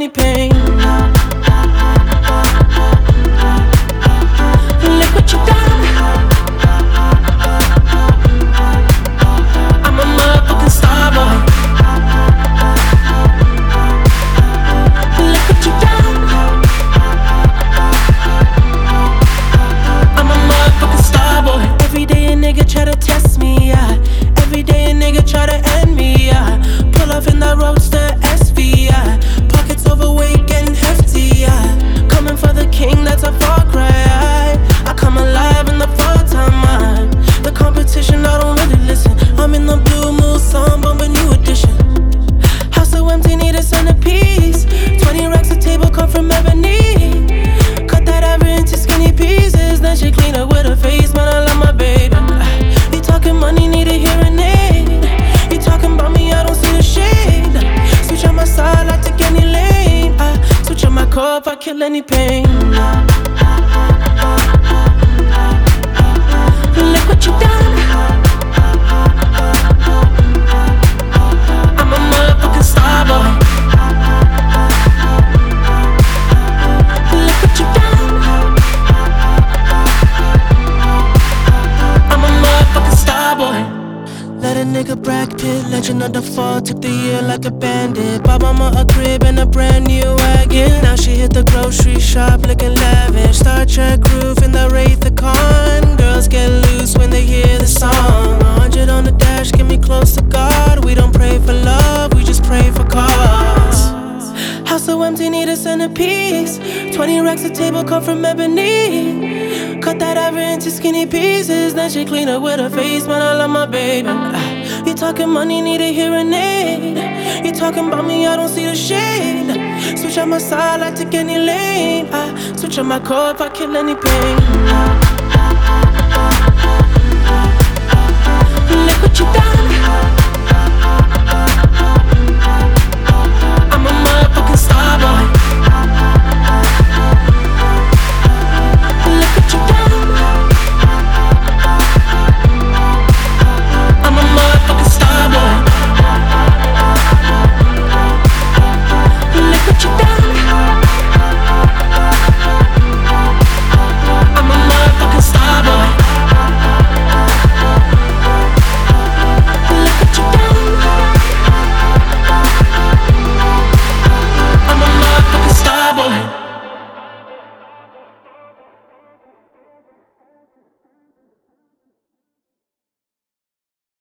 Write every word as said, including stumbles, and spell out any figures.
any pain. Look what you done. I'm a motherfucking star boy. Look what you done. I'm a motherfucking star boy. Every day a nigga try to test me, yeah. Every day a nigga try to end me, yeah. Pull off in that roadster S V, yeah. Pockets overweight, getting hefty, yeah. Coming for the king, that's a far cry. I come alive in the fall time, man. The competition, I don't really listen. I'm in the blue mood, song, bumping new edition. House so empty, need a centerpiece. Twenty racks a table, come from ebony. Cut that ever into skinny pieces. Then she clean up with her face, man, I love my baby. You talking money, need a hearing aid. You talking about me, I don't see the shade. Switch on my side, I take any lane. I switch on my core if I kill any pain. Look what you done. I'm a motherfucking star boy. Look what you done. I'm a motherfucking star boy. Let a nigga Brad Pitt, legend of the fall, took the year like a bandit. Bought mama a crib and a brand new wagon. Now she hit the grocery shop looking lavish. Star Trek roof in the Wraith the Con. Girls get loose when they hear the song. A hundred on the dash, get me close to God. We don't pray for love, we just pray for cause. House so empty, need a centerpiece. Twenty racks a table, come from ebony. Cut that ever into skinny pieces. Then she clean up with her face, man, I love my baby. You talking money, need a hearing aid. You talking about me, I don't see the shade. Switch on my side, I take any lane. I switch on my core if I kill any pain. Look what you done. I'm a motherfucking star boy.